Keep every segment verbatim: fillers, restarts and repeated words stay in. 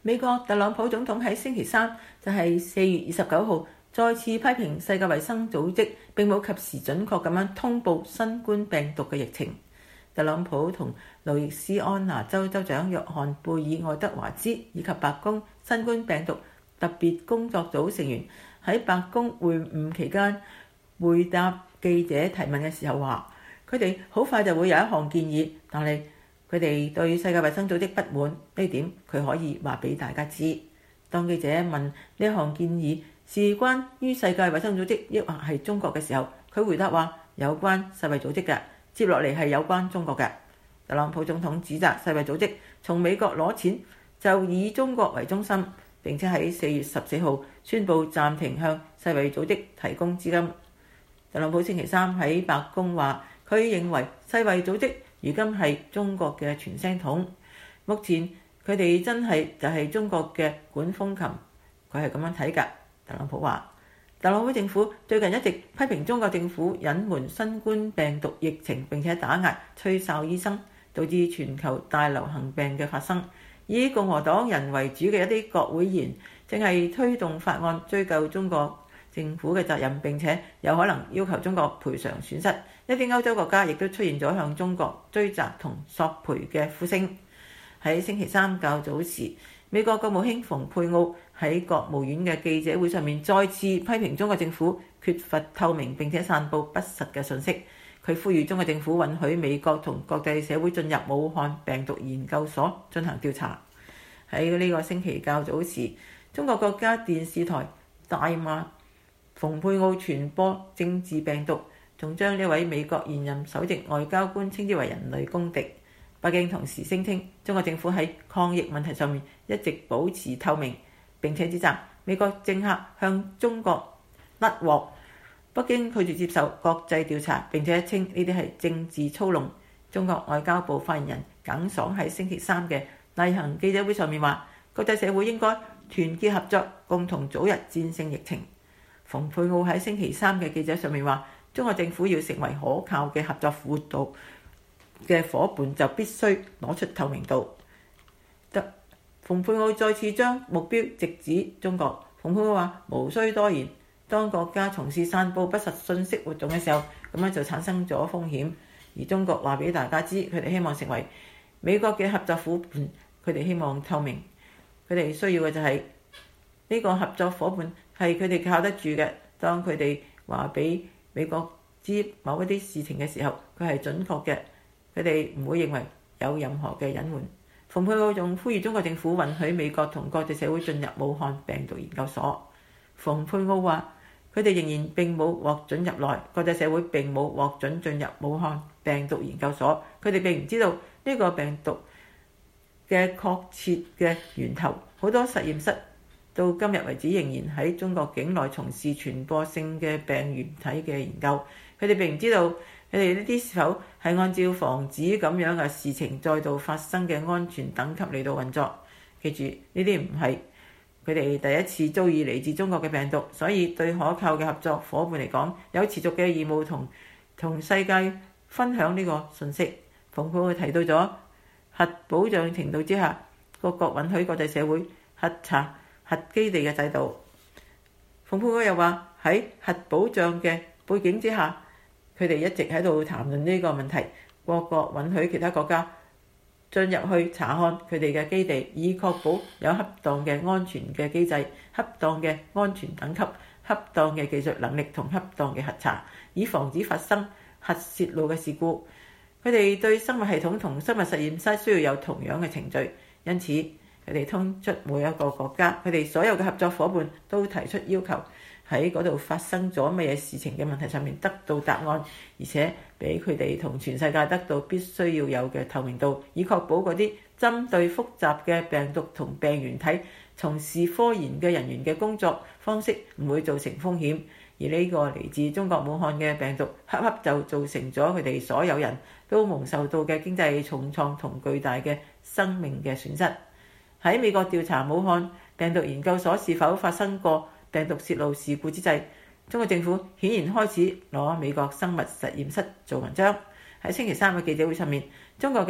美國特朗普總統喺星期三，就係四月二十九號，再次批評世界衛生組織並冇及時準確咁樣通報新冠病毒嘅疫情。特朗普同路易斯安那州州長約翰貝爾愛德華茲以及白宮新冠病毒特別工作組成員喺白宮會晤期間回答記者提問嘅時候話，佢哋好快就會有一項建議，但係佢哋對世界衛生組織不滿呢點，佢可以話俾大家知。當記者問呢項建議是關於世界衛生組織抑或係中國嘅時候，佢回答話有關世衛組織嘅，接落嚟係有關中國嘅。特朗普總統指責世衛組織從美國攞錢，就以中國為中心，並且喺四月十四號宣布暫停向世衛組織提供資金。特朗普星期三喺白宮話，佢認為世衛組織如今係中國嘅傳聲筒，目前佢哋真係就係中國嘅管風琴，佢係咁樣睇㗎。特朗普話，特朗普政府最近一直批評中國政府隱瞞新冠病毒疫情，並且打壓吹哨醫生，導致全球大流行病嘅發生。以共和黨人為主嘅一啲國會議員正係推動法案追究中國政府嘅責任，並且有可能要求中國賠償損失。一啲歐洲國家亦都出現咗向中國追責同索賠嘅呼聲。喺星期三較早時，美國國務卿蓬佩奧喺國務院嘅記者會上面再次批評中國政府缺乏透明並且散佈不實嘅信息。佢呼籲中國政府允許美國同國際社會進入武漢病毒研究所進行調查。喺呢個星期較早時，中國國家電視台大罵蓬佩奧傳播政治病毒，仲將呢位美國現任首席外交官稱之為人類公敵。北京同時聲稱中國政府喺抗疫問題上面一直保持透明，並且指責美國政客向中國甩鍋。北京拒絕接受國際調查，並且稱呢啲係政治操弄。中國外交部發言人耿爽喺星期三嘅例行記者會上面話，國際社會應該團結合作，共同早日戰勝疫情。蓬佩奧喺星期三嘅記者上面話，中國政府要成為可靠嘅合作輔導嘅伙伴，就必須攞出透明度。蓬佩奧再次將目標直指中國。蓬佩奧話，無需多言，當國家從事散佈不實信息活動嘅時候，咁樣就產生咗風險。而中國話俾大家知，佢哋希望成為美國嘅合作伙伴，佢哋希望透明，佢哋需要嘅就係呢個合作伙伴係佢哋靠得住嘅。當佢哋話俾美國知某一啲事情嘅時候，佢係準確嘅，佢哋唔會認為有任何嘅隱瞞。蓬佩奧仲呼籲中國政府允許美國同國際社會進入武漢病毒研究所。蓬佩奧話，佢哋仍然並冇獲准入內，國際社會並冇獲准進入武漢病毒研究所，佢哋並唔知道呢個病毒嘅確切嘅源頭。好多實驗室到今日為止仍然喺中國境內從事傳播性嘅病原體嘅研究，佢哋並唔知道佢哋呢啲是否係按照防止咁樣嘅事情再度發生嘅安全等級嚟到運作。記住，呢啲唔係佢哋第一次遭遇嚟自中國嘅病毒，所以對可靠嘅合作伙伴嚟講，有持續嘅義務同同世界分享呢個信息。蓬佩奧提到咗核保障程度之下，各國允許國際社會核查核基地嘅制度。蓬佩奧又話，喺核保障嘅背景之下，佢哋一直喺度談論呢個問題，各國允許其他國家進入去查看佢哋嘅基地，以確保有恰當嘅安全嘅機制、恰當嘅安全等級、恰當嘅技術能力同恰當嘅核查，以防止發生核泄漏嘅事故。佢哋對生物系統同生物實驗室需要有同樣嘅程序，因此佢哋通出每一個國家，佢哋所有嘅合作伙伴都提出要求，喺嗰度發生咗乜嘢事情嘅問題上面得到答案，而且俾佢哋同全世界得到必須要有嘅透明度，以確保嗰啲針對複雜嘅病毒同病原體從事科研嘅人員嘅工作方式唔會造成風險。而呢個嚟自中國武漢嘅病毒，恰恰就造成咗佢哋所有人都蒙受到嘅經濟重創同巨大嘅生命嘅損失。喺美國調查武漢病毒研究所是否發生過病毒泄露事故之際，中國政府顯然開始攞美國生物實驗室做文章。喺星期三嘅記者會上面，中國嘅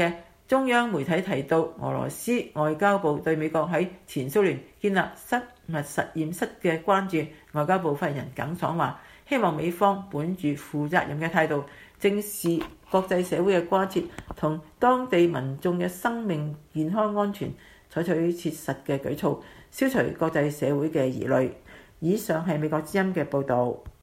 中央媒體提到，俄羅斯外交部對美國喺前蘇聯建立生物實驗室嘅關注。外交部發言人耿爽話，希望美方本住負責任嘅態度，正視國際社會嘅關切同當地民眾嘅生命健康安全，採取切實嘅舉措，消除國際社會嘅疑慮。以上係美國之音嘅報導。